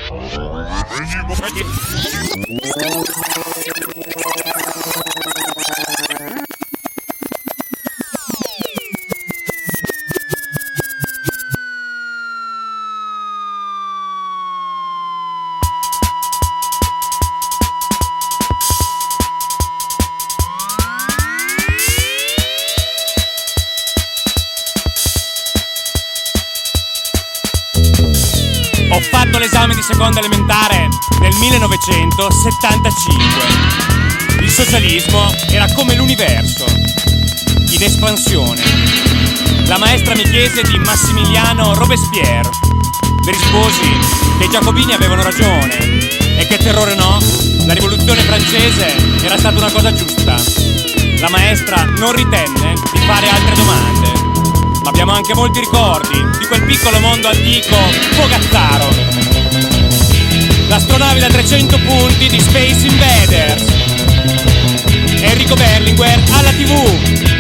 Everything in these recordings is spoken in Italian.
Ho fatto l'esame di seconda elementare nel 1975. Il socialismo era come l'universo, in espansione. La maestra mi chiese di Massimiliano Robespierre. Le risposi che i giacobini avevano ragione e che terrore no, la rivoluzione francese era stata una cosa giusta. La maestra non ritenne di fare altre domande. Ma abbiamo anche molti ricordi di quel piccolo mondo antico fogazzaro. L'astronave da 300 punti di Space Invaders. Enrico Berlinguer alla TV.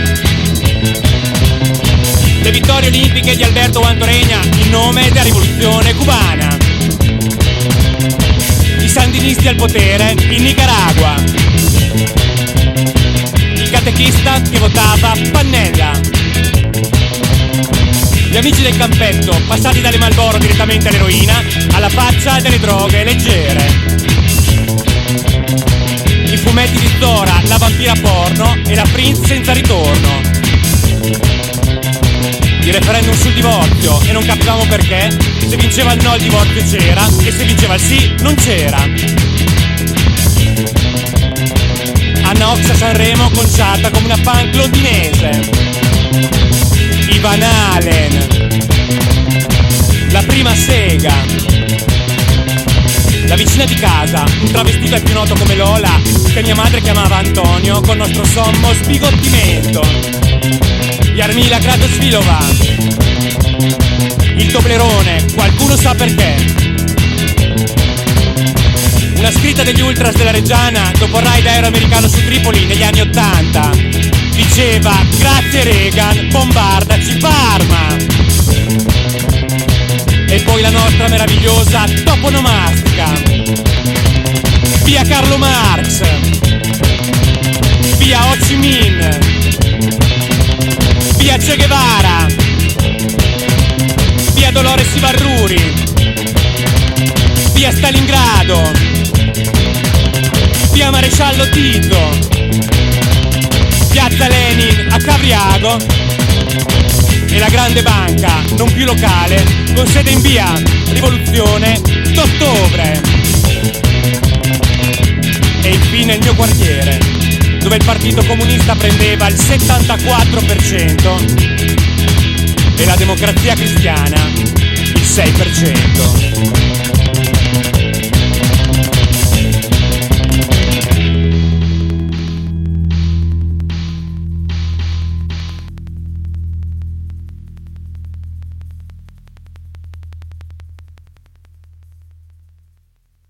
Le vittorie olimpiche di Alberto Guantoregna in nome della rivoluzione cubana. I sandinisti al potere in Nicaragua. Il catechista che votava Pannella. Gli amici del campetto, passati dalle Marlboro direttamente all'eroina, alla faccia delle droghe leggere. I fumetti di Zora, la vampira porno e la Prince senza ritorno. Il referendum sul divorzio e non capivamo perché. Se vinceva il no il divorzio c'era e se vinceva il sì non c'era. Anna Ox a Sanremo conciata come una punk londinese. Van Halen, la prima sega, la vicina di casa, un travestito è più noto come Lola, che mia madre chiamava Antonio col nostro sommo sbigottimento. Jarmila Kratosvilova, il Toblerone, qualcuno sa perché. Una scritta degli ultras della Reggiana dopo il raid aereo americano su Tripoli negli anni '80 diceva: grazie Reagan, bombardaci Parma. E poi la nostra meravigliosa toponomastica: via Carlo Marx, via Ho Chi Minh, via Che Guevara, via Dolores Ivarruri, via Stalingrado, via Maresciallo Tito, piazza Lenin a Cavriago e la grande banca, non più locale, con sede in via Rivoluzione d'Ottobre. E infine il mio quartiere, dove il Partito Comunista prendeva il 74% e la Democrazia Cristiana il 6%.